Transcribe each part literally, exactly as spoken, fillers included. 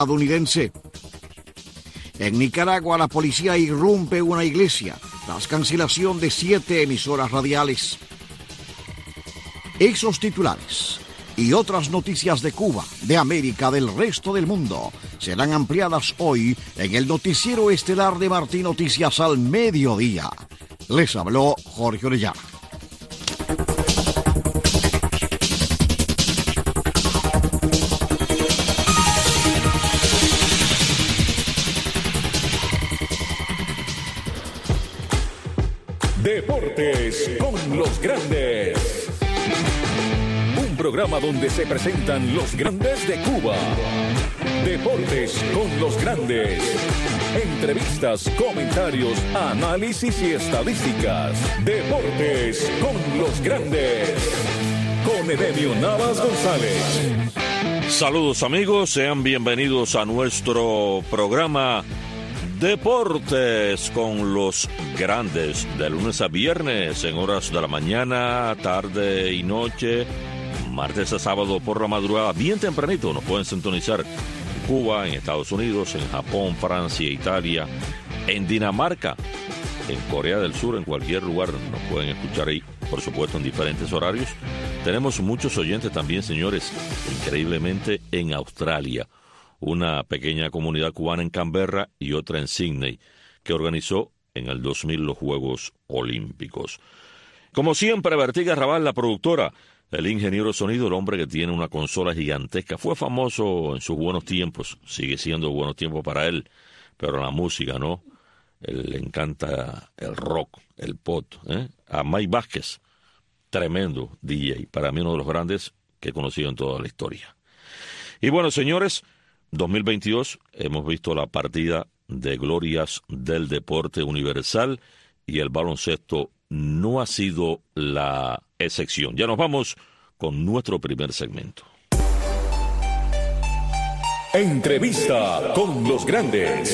estadounidense. En Nicaragua, la policía irrumpe una iglesia tras cancelación de siete emisoras radiales. Esos titulares y otras noticias de Cuba, de América, del resto del mundo serán ampliadas hoy en el noticiero estelar de Martín Noticias al mediodía. Les habló Jorge Orellana. Deportes con los grandes. Un programa donde se presentan los grandes de Cuba. Deportes con los grandes. Entrevistas, comentarios, análisis y estadísticas. Deportes con los grandes. Con Edemio Navas González. Saludos amigos, sean bienvenidos a nuestro programa Deportes con los grandes, de lunes a viernes en horas de la mañana, tarde y noche, martes a sábado por la madrugada, bien tempranito. Nos pueden sintonizar en Cuba, en Estados Unidos, en Japón, Francia, Italia, en Dinamarca, en Corea del Sur, en cualquier lugar nos pueden escuchar ahí, por supuesto en diferentes horarios. Tenemos muchos oyentes también, señores, increíblemente en Australia. Una pequeña comunidad cubana en Canberra y otra en Sydney, que organizó en el dos mil los Juegos Olímpicos. Como siempre, Bertiga Raval, la productora, el ingeniero de sonido, el hombre que tiene una consola gigantesca. Fue famoso en sus buenos tiempos, sigue siendo buenos tiempos para él, pero la música, ¿no? Él le encanta el rock, el pop, ¿eh? A Mike Vázquez, tremendo D J, para mí uno de los grandes que he conocido en toda la historia. Y bueno, señores, dos mil veintidós hemos visto la partida de glorias del deporte universal y el baloncesto no ha sido la excepción. Ya nos vamos con nuestro primer segmento. Entrevista con los grandes.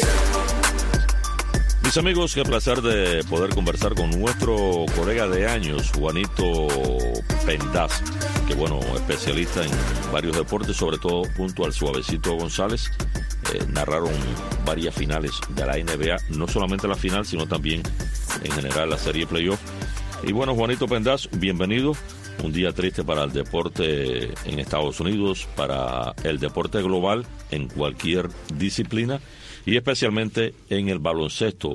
Mis amigos, qué placer de poder conversar con nuestro colega de años, Juanito Pendaz, que bueno, especialista en varios deportes, sobre todo junto al Suavecito González. Eh, narraron varias finales de la N B A, no solamente la final, sino también en general la serie playoff. Y bueno, Juanito Pendaz, bienvenido. Un día triste para el deporte en Estados Unidos, para el deporte global en cualquier disciplina y especialmente en el baloncesto,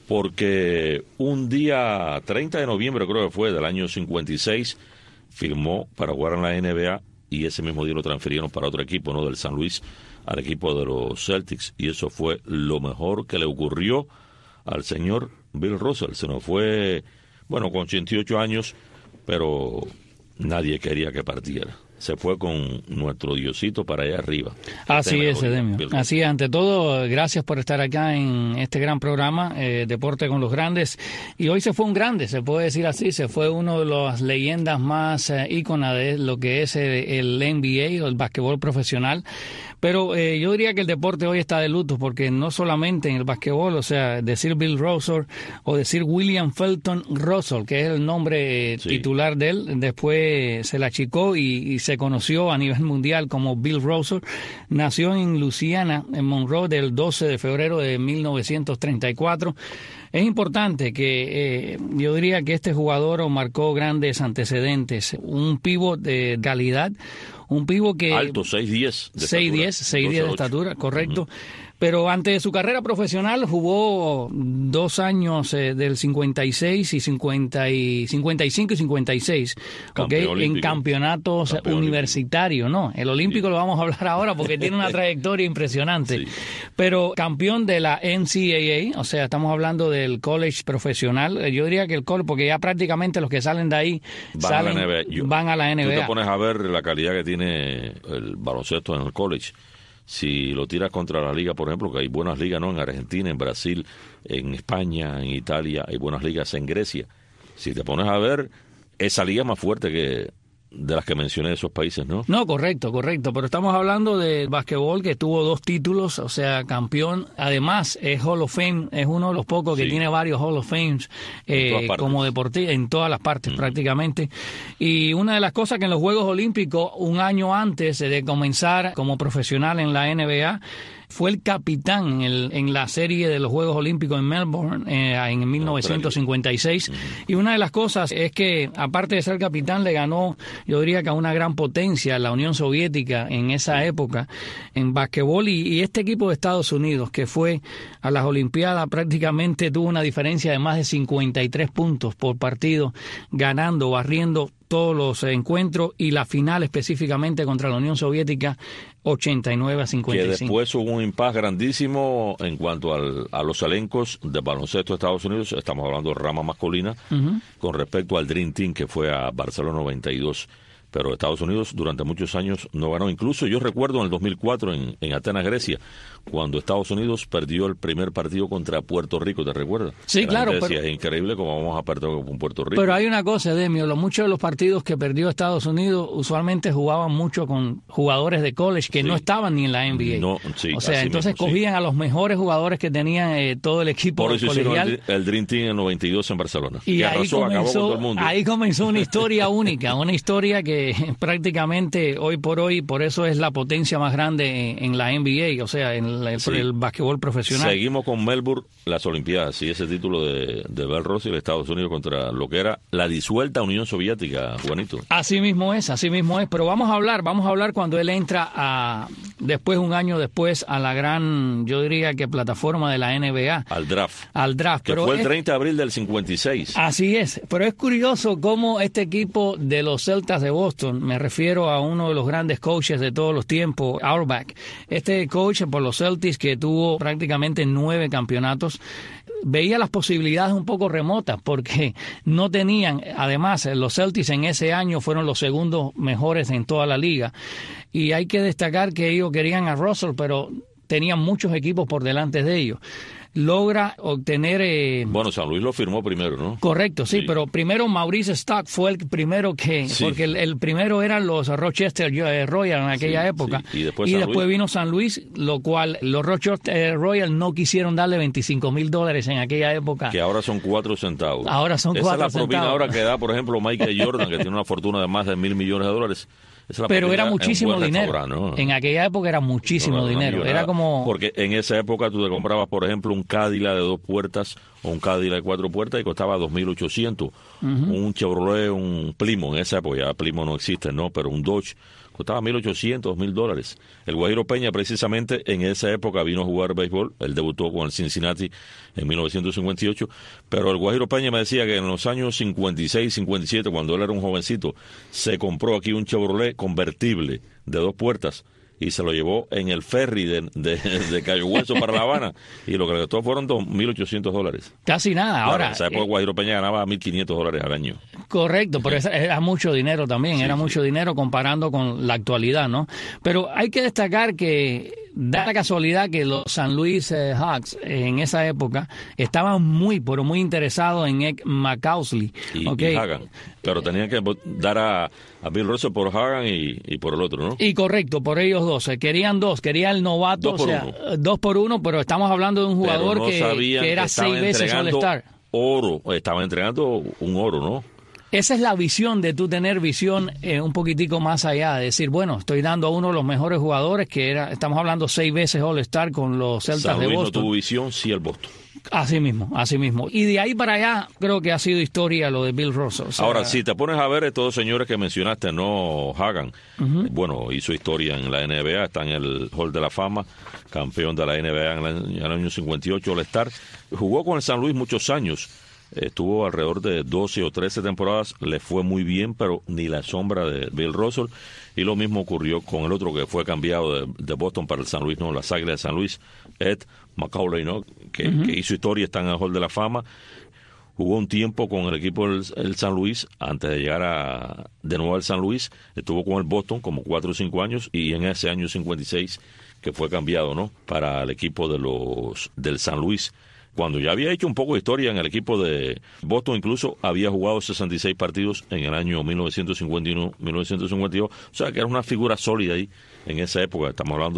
porque un día treinta de noviembre, creo que fue, del año cincuenta y seis, firmó para jugar en la N B A y ese mismo día lo transfirieron para otro equipo, ¿no? Del San Luis al equipo de los Celtics, y eso fue lo mejor que le ocurrió al señor Bill Russell. Se nos fue, bueno, con ochenta y ocho años, pero nadie quería que partiera. Se fue con nuestro Diosito para allá arriba. Así es, Edemio. Así es. Ante todo, gracias por estar acá en este gran programa, eh, Deporte con los Grandes. Y hoy se fue un grande, se puede decir así. Se fue uno de las leyendas más eh, íconas de lo que es el, el N B A o el basquetbol profesional. Pero eh, yo diría que el deporte hoy está de luto, porque no solamente en el basquetbol, o sea, decir Bill Russell o decir William Felton Russell, que es el nombre sí. titular de él, después se la achicó y, y se conoció a nivel mundial como Bill Russell. Nació en Luisiana, en Monroe, del doce de febrero de mil novecientos treinta y cuatro. Es importante que eh, yo diría que este jugador marcó grandes antecedentes, un pívot de calidad, un pívot que... Alto, seis diez de seis diez, seis diez de estatura, correcto. Uh-huh. Pero antes de su carrera profesional jugó dos años eh, del cincuenta y seis y cincuenta y cincuenta y cinco y cincuenta y seis, ¿okay? En campeonatos Campeón universitarios, ¿no? El olímpico sí. Lo vamos a hablar ahora porque tiene una trayectoria impresionante. Sí. Pero campeón de la N C A A, o sea, estamos hablando del college profesional. Yo diría que el college, porque ya prácticamente los que salen de ahí van, salen, a, la N B A. Yo, van a la N B A. Tú te pones a ver la calidad que tiene el baloncesto en el college. Si lo tiras contra la liga, por ejemplo, que hay buenas ligas, ¿no? En Argentina, en Brasil, en España, en Italia, hay buenas ligas en Grecia. Si te pones a ver, esa liga es más fuerte que de las que mencioné de esos países, ¿no? No, correcto, correcto, pero estamos hablando del basquetbol que tuvo dos títulos, o sea, campeón, además es Hall of Fame, es uno de los pocos que sí. tiene varios Hall of Fames eh, como deportista, en todas las partes mm. prácticamente, y una de las cosas que en los Juegos Olímpicos, un año antes de comenzar como profesional en la N B A, fue el capitán en, el, en la serie de los Juegos Olímpicos en Melbourne eh, en mil novecientos cincuenta y seis. Y una de las cosas es que, aparte de ser capitán, le ganó, yo diría que a una gran potencia, la Unión Soviética en esa época, en basquetbol. Y, y este equipo de Estados Unidos, que fue a las Olimpiadas, prácticamente tuvo una diferencia de más de cincuenta y tres puntos por partido, ganando, barriendo todos los encuentros, y la final específicamente contra la Unión Soviética, ochenta y nueve a cincuenta y cinco. Que después hubo un impasse grandísimo en cuanto al, a los elencos de baloncesto de Estados Unidos, estamos hablando de rama masculina, uh-huh. con respecto al Dream Team que fue a Barcelona noventa y dos. Pero Estados Unidos durante muchos años no ganó. Incluso yo recuerdo en el dos mil cuatro en, en Atenas, Grecia, cuando Estados Unidos perdió el primer partido contra Puerto Rico, ¿te recuerdas? Sí, la claro. Decía, pero, es increíble cómo vamos a perder con Puerto Rico. Pero hay una cosa, Demio, lo, muchos de los partidos que perdió Estados Unidos usualmente jugaban mucho con jugadores de college que sí. no estaban ni en la N B A. No, sí, o sea, entonces mismo, cogían sí. a los mejores jugadores que tenían eh, todo el equipo Por eso colegial. hicieron el, el Dream Team en noventa y dos en Barcelona. Y que ahí, arrasó, comenzó, acabó con todo el mundo. ahí comenzó una historia única, una historia que prácticamente hoy por hoy, por eso es la potencia más grande en, en la N B A, o sea, en la, sí. el basquetbol profesional. Seguimos con Melbourne, las Olimpiadas, y ese título de, de Bill Russell, Estados Unidos contra lo que era la disuelta Unión Soviética, Juanito. Así mismo es, así mismo es, pero vamos a hablar, vamos a hablar cuando él entra a, después, un año después, a la gran, yo diría que plataforma de la N B A. Al draft. Al draft. Que pero fue el es, treinta de abril del cincuenta y seis. Así es, pero es curioso cómo este equipo de los Celtas de Boston, me refiero a uno de los grandes coaches de todos los tiempos, Auerbach, este coach por los Celtics que tuvo prácticamente nueve campeonatos, veía las posibilidades un poco remotas porque no tenían, además los Celtics en ese año fueron los segundos mejores en toda la liga, y hay que destacar que ellos querían a Russell, pero tenían muchos equipos por delante de ellos. Logra obtener... Eh, bueno, San Luis lo firmó primero, ¿no? Correcto, sí, sí. Pero primero Maurice Stock fue el primero que... Sí. Porque el, el primero eran los Rochester Royals en aquella sí, época. Sí. Y después, y San después Luis. vino San Luis, lo cual los Rochester Royals no quisieron darle veinticinco mil dólares en aquella época. Que ahora son cuatro centavos. Ahora son Esa cuatro es la propina centavos. ahora que da, por ejemplo, Michael Jordan, que tiene una fortuna de más de mil millones de dólares. Pero era muchísimo dinero. ¿No? En aquella época era muchísimo no, no, dinero. No era como... Porque en esa época tú te comprabas, por ejemplo, un Cadillac de dos puertas o un Cadillac de cuatro puertas y costaba dos mil ochocientos. Uh-huh. Un Chevrolet, un Plymouth, en esa época ya Plymouth no existe, ¿no? Pero un Dodge costaba mil ochocientos, mil dólares. El Guajiro Peña, precisamente, en esa época vino a jugar béisbol. Él debutó con el Cincinnati en mil novecientos cincuenta y ocho. Pero el Guajiro Peña me decía que en los años cincuenta y seis, cincuenta y siete, cuando él era un jovencito, se compró aquí un Chevrolet convertible de dos puertas y se lo llevó en el ferry de, de, de Cayo Hueso para La Habana, y lo que le costó fueron dos mil ochocientos dólares. Casi nada. Ahora, claro, en esa época eh, Guajiro Peña ganaba mil quinientos dólares al año. Correcto, pero era mucho dinero también, sí, era sí. mucho dinero comparando con la actualidad, ¿no? Pero hay que destacar que da la casualidad que los San Luis eh, Hawks eh, en esa época estaban muy, pero muy interesados en Ed Macaulay. Y, okay. y Hagan, pero tenían que dar a, a Bill Russell por Hagan y, y por el otro, ¿no? Y correcto, por ellos dos. Querían dos, quería el novato, dos o por sea, uno. dos por uno, pero estamos hablando de un jugador no que, que era que seis veces All-Star. Oro, estaban entregando un oro, ¿no? Esa es la visión de tú tener visión eh, un poquitico más allá, de decir, bueno, estoy dando a uno de los mejores jugadores, que era, estamos hablando seis veces All-Star con los Celtas San Luis de Boston. No tuvo visión, sí el Boston. Así mismo, así mismo. Y de ahí para allá creo que ha sido historia lo de Bill Russell. O sea, ahora, si te pones a ver estos dos señores que mencionaste, no Hagan, uh-huh. bueno, hizo historia en la N B A, está en el Hall de la Fama, campeón de la N B A en el, en el año cincuenta y ocho, All-Star. Jugó con el San Luis muchos años. Estuvo alrededor de doce o trece temporadas, le fue muy bien, pero ni la sombra de Bill Russell. Y lo mismo ocurrió con el otro que fue cambiado de, de Boston para el San Luis, no, las Águilas de San Luis, Ed Macaulay, ¿no? Que, uh-huh. que hizo historia, está en el Hall de la Fama. Jugó un tiempo con el equipo del el San Luis, antes de llegar a, de nuevo al San Luis. Estuvo con el Boston como cuatro o cinco años, y en ese año cincuenta y seis que fue cambiado, ¿no? Para el equipo de los del San Luis. Cuando ya había hecho un poco de historia en el equipo de Boston, incluso había jugado sesenta y seis partidos en el año mil novecientos cincuenta y uno, mil novecientos cincuenta y dos, o sea que era una figura sólida ahí en esa época. Estamos hablando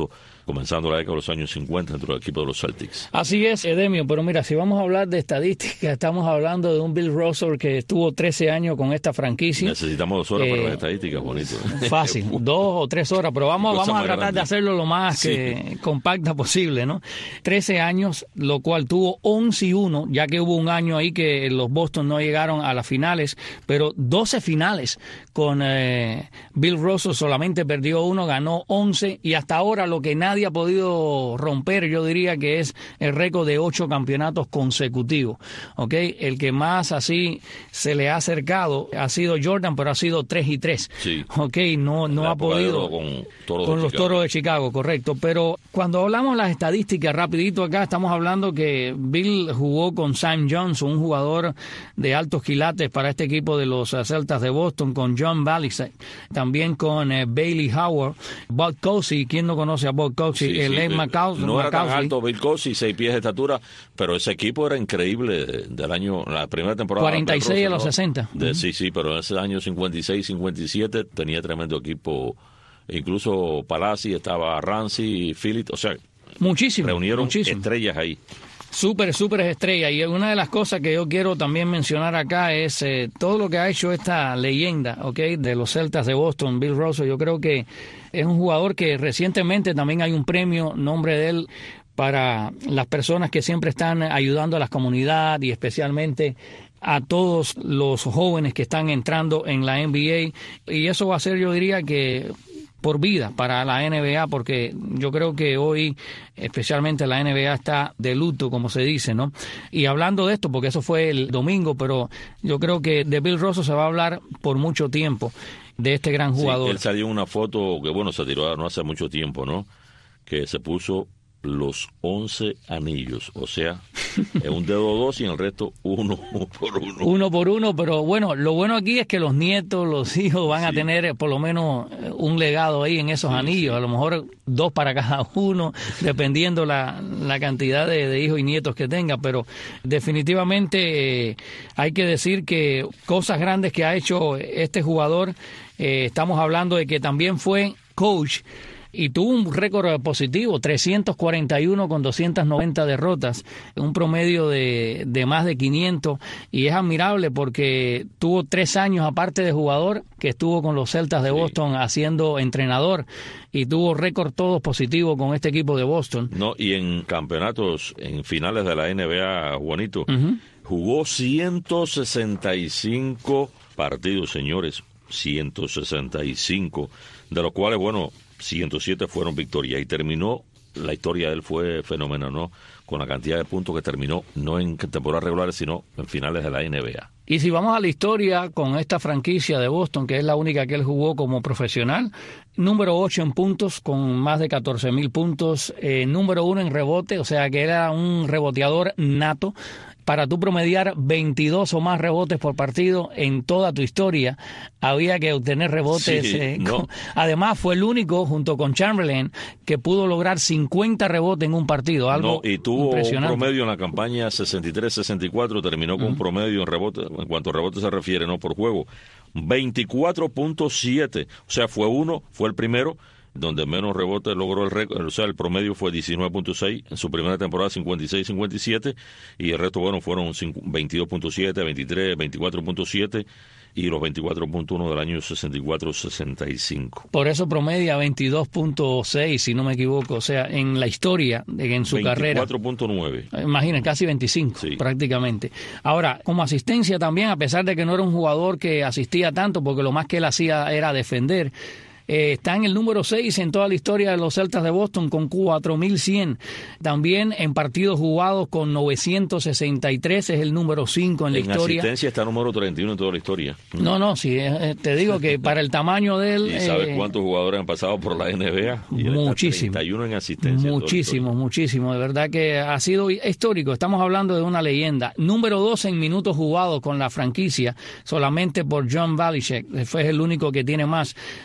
comenzando la década de los años cincuenta dentro del equipo de los Celtics. Así es, Edemio, pero mira, si vamos a hablar de estadísticas, estamos hablando de un Bill Russell que estuvo trece años con esta franquicia. Necesitamos dos horas eh, para las estadísticas, bonito. Fácil, dos o tres horas, pero vamos, vamos a tratar grande. de hacerlo lo más sí. que, compacta posible, ¿no? trece años, lo cual tuvo once y uno, ya que hubo un año ahí que los Boston no llegaron a las finales, pero doce finales con eh, Bill Russell, solamente perdió uno, ganó once, y hasta ahora lo que nadie ha podido romper, yo diría que es el récord de ocho campeonatos consecutivos, ¿ok? El que más así se le ha acercado ha sido Jordan, pero ha sido tres y tres, sí. ¿ok? No, no ha podido con, toros con de los Chicago. Toros de Chicago, correcto. Pero cuando hablamos las estadísticas, rapidito acá, estamos hablando que Bill jugó con Sam Johnson, un jugador de altos quilates para este equipo de los Celtas de Boston, con John Balice, también con eh, Bailey Howard, Bud Cousy, ¿quién no conoce a Bud Cousy? Sí, el sí, Len Macau- no era tan Macausley. alto Bill Cousy, seis pies de estatura, pero ese equipo era increíble del año, la primera temporada. cuarenta y seis Russell, a los ¿no? sesenta. De, Uh-huh. Sí, sí, pero en ese año cincuenta y seis, cincuenta y siete tenía tremendo equipo, incluso Palazzi, estaba Ramsey, Phillips, o sea, Muchísimo. reunieron muchísimo. estrellas ahí. Súper, súper estrella. Y una de las cosas que yo quiero también mencionar acá es eh, todo lo que ha hecho esta leyenda, ¿ok? De los Celtas de Boston, Bill Russell. Yo creo que es un jugador que recientemente también hay un premio, nombre de él, para las personas que siempre están ayudando a la comunidad y especialmente a todos los jóvenes que están entrando en la N B A. Y eso va a ser, yo diría que por vida para la N B A, porque yo creo que hoy especialmente la N B A está de luto, como se dice, ¿no? Y hablando de esto, porque eso fue el domingo, pero yo creo que de Bill Russell se va a hablar por mucho tiempo, de este gran jugador. Sí, él salió en una foto que, bueno, se tiró no hace mucho tiempo, ¿no? Que se puso los once anillos, o sea, en un dedo dos y en el resto uno por uno. Uno por uno, pero bueno, lo bueno aquí es que los nietos, los hijos van sí. a tener por lo menos un legado ahí en esos sí, anillos, sí. a lo mejor dos para cada uno, dependiendo la, la cantidad de, de hijos y nietos que tenga, pero definitivamente eh, hay que decir que cosas grandes que ha hecho este jugador, eh, estamos hablando de que también fue coach, y tuvo un récord positivo, trescientos cuarenta y uno con doscientas noventa derrotas, un promedio de, de más de quinientos, y es admirable porque tuvo tres años aparte de jugador, que estuvo con los Celtas de sí. Boston haciendo entrenador, y tuvo récord todos positivos con este equipo de Boston. No, y en campeonatos, en finales de la N B A, Juanito, uh-huh. jugó ciento sesenta y cinco partidos, señores, ciento sesenta y cinco, de los cuales, bueno, ciento siete fueron victorias, y terminó, la historia de él fue fenomenal, ¿no? Con la cantidad de puntos que terminó, no en temporadas regulares, sino en finales de la N B A. Y si vamos a la historia con esta franquicia de Boston, que es la única que él jugó como profesional, número ocho en puntos, con más de catorce mil puntos, eh, número uno en rebote, o sea que era un reboteador nato. Para tú promediar veintidós o más rebotes por partido en toda tu historia, había que obtener rebotes. Sí, eh, no. con... Además, fue el único, junto con Chamberlain, que pudo lograr cincuenta rebotes en un partido, algo no, y tuvo impresionante. Un promedio en la campaña sesenta y tres sesenta y cuatro, terminó con uh-huh. un promedio en rebote, en cuanto a rebote se refiere, no por juego, veinticuatro punto siete, o sea, fue uno, fue el primero, donde menos rebotes logró el récord, o sea, el promedio fue diecinueve punto seis, en su primera temporada cincuenta y seis cincuenta y siete, y el resto, bueno, fueron veintidós punto siete, veintitrés, veinticuatro punto siete, y los veinticuatro punto uno del año sesenta y cuatro sesenta y cinco. Por eso promedia veintidós punto seis, si no me equivoco, o sea, en la historia, en su carrera. veinticuatro punto nueve. Imaginen, casi veinticinco, sí. prácticamente. Ahora, como asistencia también, a pesar de que no era un jugador que asistía tanto, porque lo más que él hacía era defender, Eh, está en el número seis en toda la historia de los Celtas de Boston con cuatro mil cien. También en partidos jugados con novecientos sesenta y tres, es el número cinco en la en historia. En asistencia está número treinta y uno en toda la historia. No, no, sí, eh, te digo que para el tamaño de él... ¿Y sabes eh, cuántos jugadores han pasado por la N B A? Muchísimo. treinta y uno en asistencia. Muchísimo, muchísimo. De verdad que ha sido histórico. Estamos hablando de una leyenda. Número dos en minutos jugados con la franquicia, solamente por John Balichek. Fue el único que tiene más, pero estamos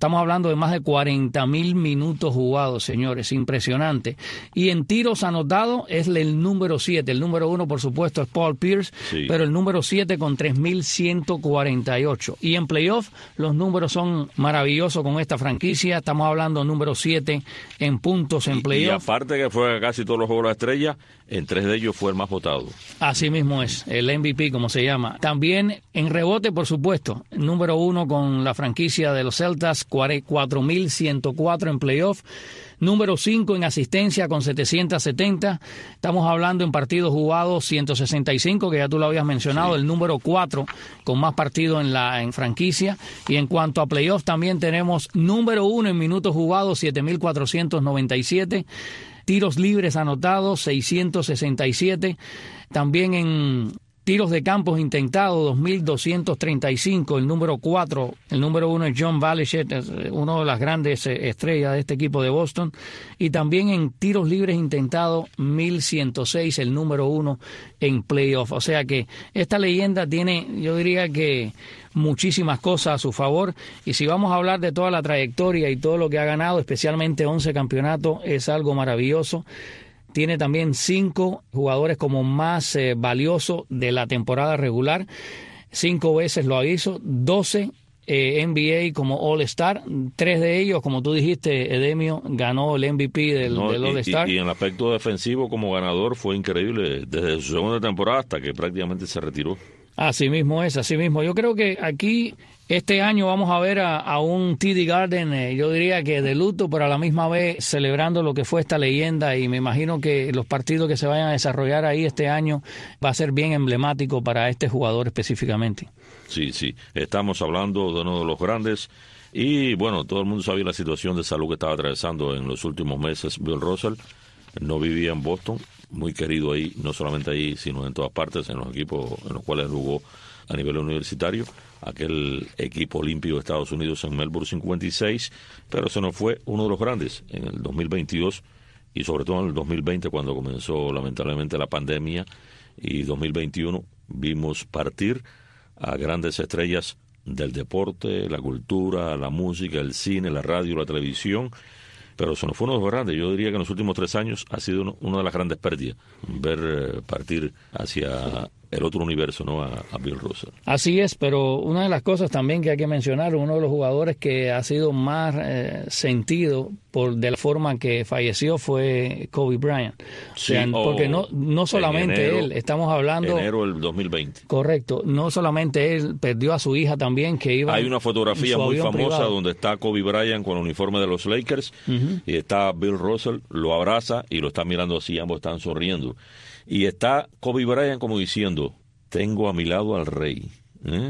Estamos hablando de más de cuarenta mil minutos jugados, señores, impresionante. Y en tiros anotados es el número siete. El número uno, por supuesto, es Paul Pierce, sí. pero el número siete con tres mil ciento cuarenta y ocho. Y en playoff los números son maravillosos con esta franquicia. Estamos hablando número siete en puntos en playoff. Y, y aparte que fue casi todos los juegos de la estrella, en tres de ellos fue el más votado. Así mismo es, el M V P, como se llama. También en rebote, por supuesto, número uno con la franquicia de los Celtas, cuatro mil ciento cuatro en playoff. Número cinco en asistencia con setecientos setenta. Estamos hablando en partidos jugados ciento sesenta y cinco, que ya tú lo habías mencionado. Sí. El número cuatro con más partidos en la en franquicia. Y en cuanto a playoff también tenemos número uno en minutos jugados, siete mil cuatrocientos noventa y siete. Tiros libres anotados, seiscientos sesenta y siete. También en tiros de campos intentados, dos mil doscientos treinta y cinco. El número cuatro, el número uno es John Valechek, uno de las grandes estrellas de este equipo de Boston. Y también en tiros libres intentados, mil ciento seis, el número uno en playoff. O sea que esta leyenda tiene, yo diría que muchísimas cosas a su favor, y si vamos a hablar de toda la trayectoria y todo lo que ha ganado, especialmente once campeonatos, es algo maravilloso. Tiene también cinco jugadores como más eh, valioso de la temporada regular, cinco veces lo hizo, doce eh, N B A como All-Star, tres de ellos, como tú dijiste, Edemio, ganó el M V P del, no, del All-Star. Y, y en el aspecto defensivo como ganador fue increíble, desde su segunda temporada hasta que prácticamente se retiró. Así mismo es, así mismo. Yo creo que aquí este año vamos a ver a, a un T D Garden, eh, yo diría que de luto, pero a la misma vez celebrando lo que fue esta leyenda, y me imagino que los partidos que se vayan a desarrollar ahí este año va a ser bien emblemático para este jugador específicamente. Sí, sí, estamos hablando de uno de los grandes, y bueno, todo el mundo sabía la situación de salud que estaba atravesando en los últimos meses Bill Russell. No vivía en Boston, muy querido ahí, no solamente ahí, sino en todas partes, en los equipos en los cuales jugó a nivel universitario, aquel equipo olímpico de Estados Unidos en Melbourne cincuenta y seis, pero se nos fue uno de los grandes en el dos mil veintidós y sobre todo en el dos mil veinte, cuando comenzó lamentablemente la pandemia, y dos mil veintiuno vimos partir a grandes estrellas del deporte, la cultura, la música, el cine, la radio, la televisión. Pero se nos fue uno de los grandes. Yo diría que en los últimos tres años ha sido uno, una de las grandes pérdidas, ver eh, partir hacia el otro universo, ¿no? A, a Bill Russell. Así es, pero una de las cosas también que hay que mencionar, uno de los jugadores que ha sido más eh, sentido por de la forma que falleció fue Kobe Bryant. Sí, o sea, oh, porque no no solamente enero, él, estamos hablando... enero del dos mil veinte. Correcto, no solamente él, perdió a su hija también, que iba... Hay una fotografía muy famosa privado, donde está Kobe Bryant con el uniforme de los Lakers, uh-huh. y está Bill Russell, lo abraza y lo está mirando así, ambos están sonriendo. Y está Kobe Bryant como diciendo, tengo a mi lado al rey. ¿Eh?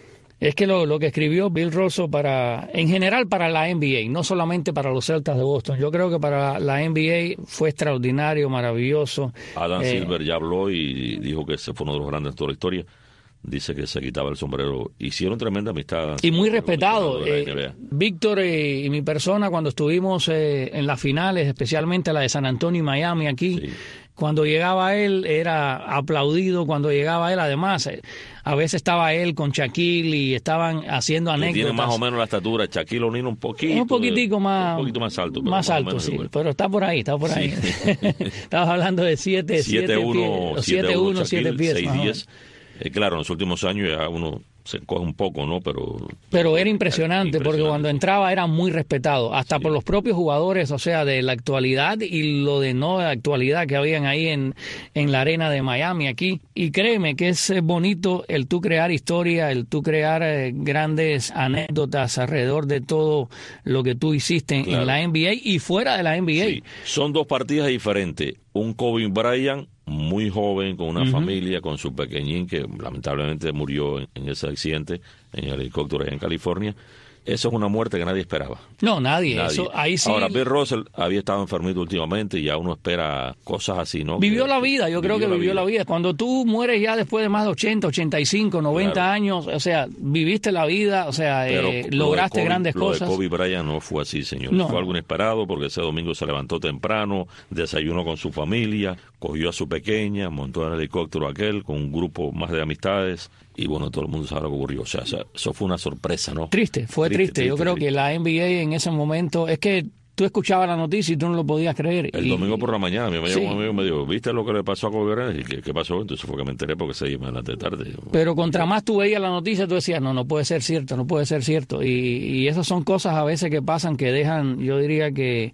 Es que lo, lo que escribió Bill Russell para, en general para la N B A, no solamente para los Celtas de Boston, yo creo que para la N B A fue extraordinario, maravilloso. Adam eh, Silver ya habló y dijo que ese fue uno de los grandes de toda la historia. Dice que se quitaba el sombrero. Hicieron tremenda amistad. Y muy respetado. Eh, Víctor eh, y mi persona, cuando estuvimos eh, en las finales, especialmente la de San Antonio y Miami aquí, sí. Cuando llegaba él era aplaudido, cuando llegaba él, además, eh, a veces estaba él con Shaquille y estaban haciendo anécdotas. Tiene más o menos la estatura, Shaquille O'Neal un poquito. Un poquitico más. Un poquito más alto. Pero más, más alto, sí, igual. Pero está por ahí, está por ahí. Sí. Estabas hablando de siete, siete, siete uno, siete pies. seis diez. Eh, claro, en los últimos años ya uno se coge un poco, ¿no? Pero pero era impresionante, porque cuando entraba era muy respetado, hasta sí. por los propios jugadores, o sea, de la actualidad y lo de no actualidad que habían ahí en, en la arena de Miami aquí. Y créeme que es bonito el tú crear historia, el tú crear eh, grandes anécdotas alrededor de todo lo que tú hiciste claro. en la N B A y fuera de la N B A. Sí. Son dos partidas diferentes. Un Kobe Bryant muy joven, con una uh-huh. familia, con su pequeñín que lamentablemente murió en, en ese accidente en el helicóptero en California. Eso es una muerte que nadie esperaba. No, nadie. nadie. Eso, ahí sí. Ahora, Bill Russell había estado enfermito últimamente y ya uno espera cosas así, ¿no? Vivió que, la vida, yo creo que la vivió vida. la vida. Cuando tú mueres ya después de más de ochenta, ochenta y cinco, noventa claro. años, o sea, viviste la vida, o sea, eh, lograste Kobe, grandes lo cosas. Lo de Kobe Bryant no fue así, señor. No. Fue algo inesperado porque ese domingo se levantó temprano, desayunó con su familia, cogió a su pequeña, montó en el helicóptero aquel con un grupo más de amistades. Y bueno, todo el mundo sabe lo que ocurrió. O sea, eso fue una sorpresa, ¿no? Triste, fue triste, triste. triste Yo creo triste. que la N B A en ese momento, es que tú escuchabas la noticia y tú no lo podías creer. El y, domingo por la mañana, mi amigo, sí. un amigo me dijo, ¿viste lo que le pasó a Kobe Bryant? Y ¿qué, qué pasó? Entonces fue que me enteré porque se iba adelante tarde. Pero contra más tú veías la noticia, tú decías, no, no puede ser cierto, no puede ser cierto. Y, y esas son cosas a veces que pasan que dejan, yo diría que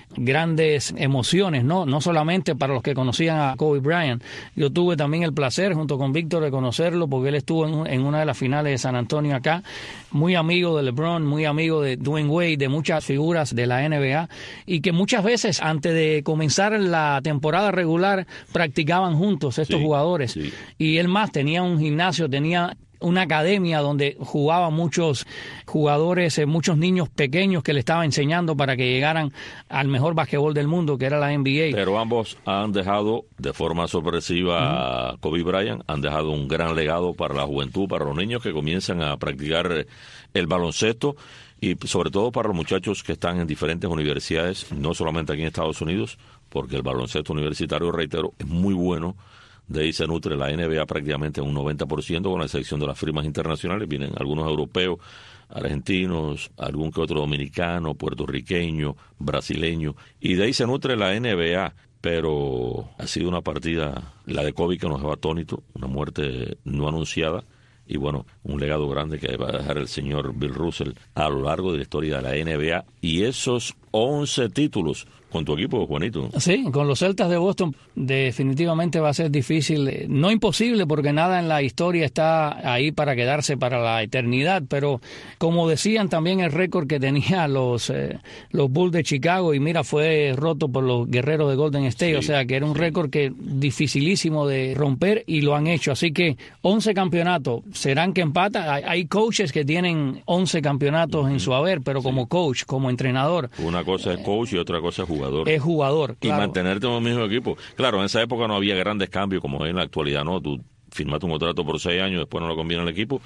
grandes emociones, ¿no? No solamente para los que conocían a Kobe Bryant. Yo tuve también el placer, junto con Víctor, de conocerlo, porque él estuvo en, en una de las finales de San Antonio acá, muy amigo de LeBron, muy amigo de Dwayne Wade, de muchas figuras de la N B A, y que muchas veces, antes de comenzar la temporada regular, practicaban juntos estos Sí, jugadores. sí. Y él más tenía un gimnasio, tenía una academia donde jugaban muchos jugadores, eh, muchos niños pequeños que le estaba enseñando para que llegaran al mejor basquetbol del mundo, que era la N B A. Pero ambos han dejado de forma sorpresiva uh-huh. a Kobe Bryant, han dejado un gran legado para la juventud, para los niños que comienzan a practicar el baloncesto y sobre todo para los muchachos que están en diferentes universidades, no solamente aquí en Estados Unidos, porque el baloncesto universitario, reitero, es muy bueno. De ahí se nutre la N B A prácticamente en un noventa por ciento, con la excepción de las firmas internacionales. Vienen algunos europeos, argentinos, algún que otro dominicano, puertorriqueño, brasileño. Y de ahí se nutre la N B A. Pero ha sido una partida, la de Kobe, que nos dejó atónito, una muerte no anunciada. Y bueno, un legado grande que va a dejar el señor Bill Russell a lo largo de la historia de la N B A. Y esos once títulos con tu equipo, Juanito. Sí, con los Celtas de Boston definitivamente va a ser difícil, no imposible, porque nada en la historia está ahí para quedarse para la eternidad, pero como decían también el récord que tenía los eh, los Bulls de Chicago, y mira, fue roto por los Guerreros de Golden State, sí, o sea que era un sí. récord que dificilísimo de romper, y lo han hecho, así que once campeonatos, serán que empatan. Hay, hay coaches que tienen once campeonatos uh-huh. en su haber, pero sí. como coach, como entrenador. Una cosa es coach y otra cosa es jugador. Es jugador, claro. Y mantenerte en el mismo equipo. Claro, en esa época no había grandes cambios como en la actualidad, ¿no? Tú firmaste un contrato por seis años, después no lo conviene al equipo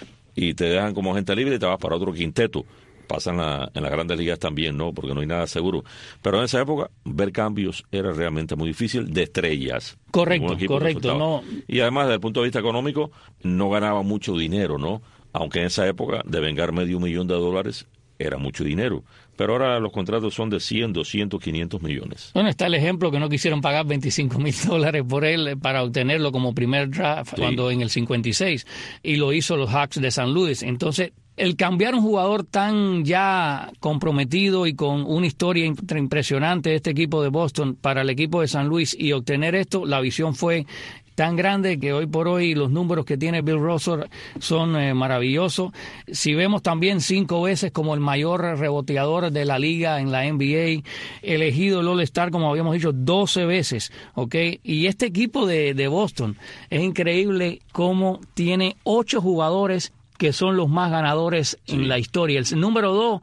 y te dejan como gente libre y te vas para otro quinteto. Pasa en, la, en las grandes ligas también, ¿no? Porque no hay nada seguro. Pero en esa época, ver cambios era realmente muy difícil de estrellas. Correcto, correcto. No. Y además, desde el punto de vista económico, no ganaba mucho dinero, ¿no? Aunque en esa época, de vengar medio millón de dólares, era mucho dinero. Pero ahora los contratos son de cien, doscientos, quinientos millones. Bueno, está el ejemplo que no quisieron pagar veinticinco mil dólares por él para obtenerlo como primer draft sí. cuando en el cincuenta y seis, y lo hizo los Hawks de San Luis. Entonces, el cambiar un jugador tan ya comprometido y con una historia impresionante de este equipo de Boston para el equipo de San Luis y obtener esto, la visión fue tan grande que hoy por hoy los números que tiene Bill Russell son eh, maravillosos. Si vemos también cinco veces como el mayor reboteador de la liga en la N B A, elegido el All-Star, como habíamos dicho, doce veces, ¿ok? Y este equipo de, de Boston es increíble cómo tiene ocho jugadores que son los más ganadores sí. en la historia. El número dos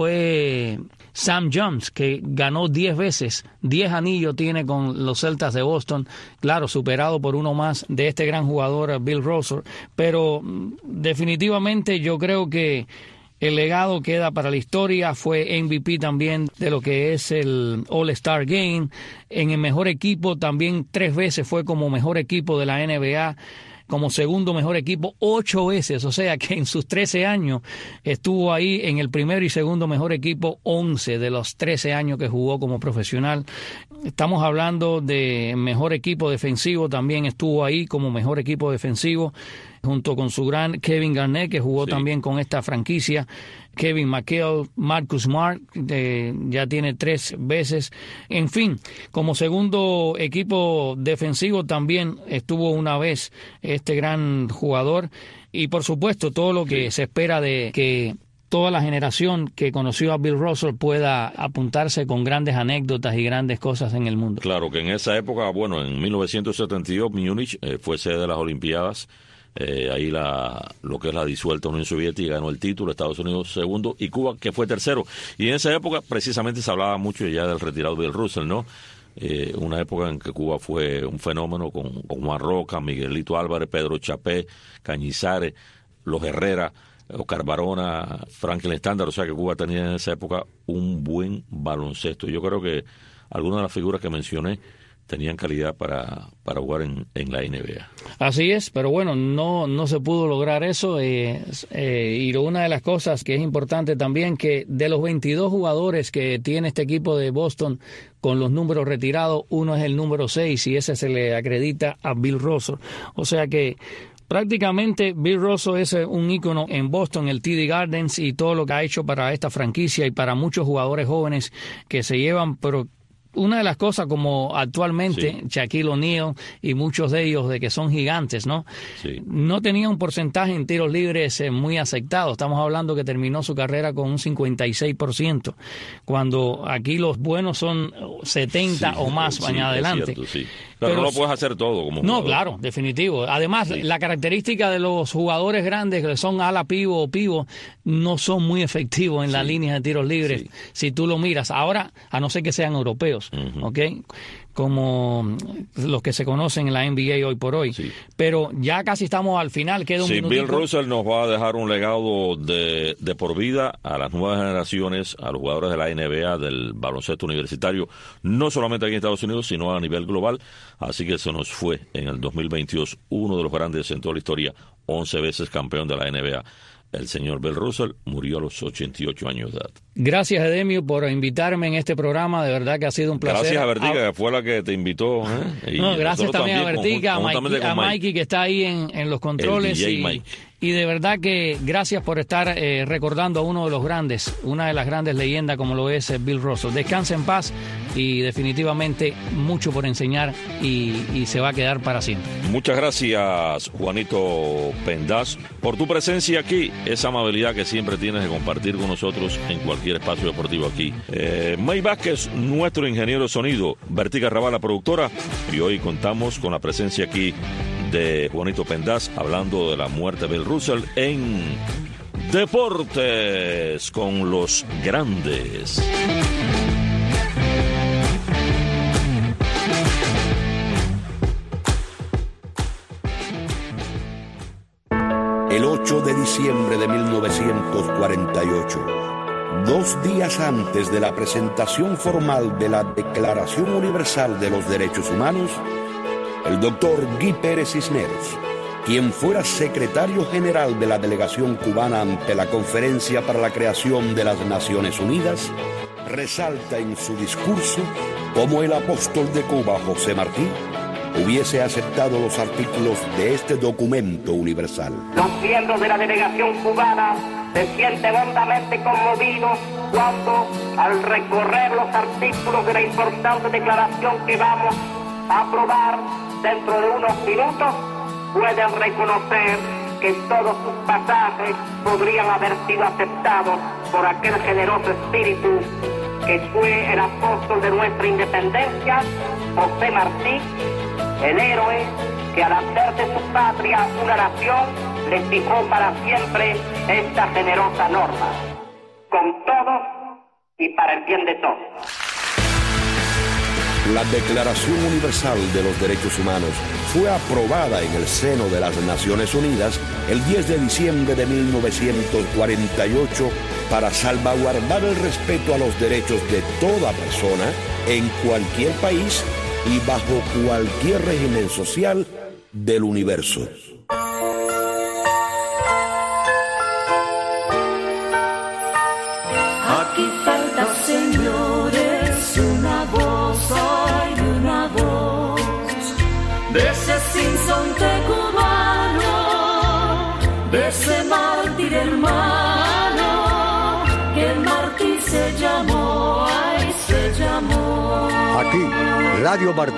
fue Sam Jones, que ganó diez veces, diez anillos tiene con los Celtas de Boston, claro, superado por uno más de este gran jugador Bill Russell, pero definitivamente yo creo que el legado queda para la historia. Fue M V P también de lo que es el All-Star Game, en el mejor equipo también tres veces fue como mejor equipo de la N B A, como segundo mejor equipo ocho veces, o sea que en sus trece años estuvo ahí en el primero y segundo mejor equipo once de los trece años que jugó como profesional. Estamos hablando de mejor equipo defensivo, también estuvo ahí como mejor equipo defensivo junto con su gran Kevin Garnett, que jugó sí. también con esta franquicia. Kevin McHale, Marcus Smart, eh, ya tiene tres veces. En fin, como segundo equipo defensivo también estuvo una vez este gran jugador. Y por supuesto, todo lo que sí. se espera de que toda la generación que conoció a Bill Russell pueda apuntarse con grandes anécdotas y grandes cosas en el mundo. Claro que en esa época, bueno, en mil novecientos setenta y dos, Múnich eh, fue sede de las Olimpiadas. Eh, ahí la lo que es la disuelta Unión Soviética ganó el título, Estados Unidos segundo y Cuba que fue tercero. Y en esa época precisamente se hablaba mucho ya del retirado Bill Russell, ¿no? Eh, una época en que Cuba fue un fenómeno con, con Juan Roca, Miguelito Álvarez, Pedro Chapé, Cañizares, los Herrera, Oscar Barona, Franklin Estándar. O sea que Cuba tenía en esa época un buen baloncesto. Yo creo que algunas de las figuras que mencioné tenían calidad para, para jugar en, en la N B A. Así es, pero bueno, no, no se pudo lograr eso. Eh, eh, y una de las cosas que es importante también, que de los veintidós jugadores que tiene este equipo de Boston con los números retirados, uno es el número seis y ese se le acredita a Bill Russell. O sea que prácticamente Bill Russell es un ícono en Boston, el T D Gardens, y todo lo que ha hecho para esta franquicia y para muchos jugadores jóvenes que se llevan, pero una de las cosas como actualmente sí. Shaquille O'Neal y muchos de ellos de que son gigantes, ¿no? Sí. No tenía un porcentaje en tiros libres eh, muy aceptado. Estamos hablando que terminó su carrera con un cincuenta y seis por ciento, cuando aquí los buenos son setenta sí, o más sí, para adelante. Cierto, sí. Pero, Pero no lo puedes hacer todo como No, jugador. claro, definitivo. Además, sí. la característica de los jugadores grandes que son ala pivo o pivo no son muy efectivos en sí. las líneas de tiros libres sí. si tú lo miras. Ahora, a no ser que sean europeos, uh-huh. ¿ok? Como los que se conocen en la N B A hoy por hoy. Sí. Pero ya casi estamos al final, queda un sí, minutito. Bill Russell nos va a dejar un legado de, de por vida a las nuevas generaciones, a los jugadores de la N B A, del baloncesto universitario, no solamente aquí en Estados Unidos, sino a nivel global. Así que se nos fue en el dos mil veintidós uno de los grandes en toda la historia, once veces campeón de la N B A. El señor Bill Russell murió a los ochenta y ocho años de edad. Gracias, Edemio, por invitarme en este programa. De verdad que ha sido un placer. Gracias a Vertica, que fue la que te invitó. ¿eh? No, gracias también, también a Vertica, a, Mikey, a Mikey, que está ahí en, en los controles. El D J y, Mike. y de verdad que gracias por estar eh, recordando a uno de los grandes, una de las grandes leyendas como lo es Bill Russell. Descansa en paz y definitivamente mucho por enseñar y, y se va a quedar para siempre. Muchas gracias, Juanito Pendas, por tu presencia aquí, esa amabilidad que siempre tienes de compartir con nosotros en cualquier espacio deportivo aquí. Eh, May Vázquez, nuestro ingeniero de sonido, Vertica Raval, la productora, y hoy contamos con la presencia aquí de Juanito Pendas hablando de la muerte de Bill Russell en Deportes con los Grandes. El ocho de diciembre de mil novecientos cuarenta y ocho, dos días antes de la presentación formal de la Declaración Universal de los Derechos Humanos, el doctor Guy Pérez Cisneros, quien fuera secretario general de la delegación cubana ante la Conferencia para la Creación de las Naciones Unidas, resalta en su discurso cómo el apóstol de Cuba, José Martí, hubiese aceptado los artículos de este documento universal. Los miembros de la delegación cubana se sienten hondamente conmovidos cuando, al recorrer los artículos de la importante declaración que vamos a aprobar dentro de unos minutos, pueden reconocer que todos sus pasajes podrían haber sido aceptados por aquel generoso espíritu que fue el apóstol de nuestra independencia, José Martí, el héroe que al hacer de su patria una nación le fijó para siempre esta generosa norma, con todos y para el bien de todos. La Declaración Universal de los Derechos Humanos fue aprobada en el seno de las Naciones Unidas el diez de diciembre de mil novecientos cuarenta y ocho para salvaguardar el respeto a los derechos de toda persona en cualquier país y bajo cualquier régimen social del universo. Aquí falta, señores, una voz, hay una voz de ese sinsonte cubano, de ese mártir hermano, que el mártir se llamó, ay, se llamó. Aquí, Radio Martí.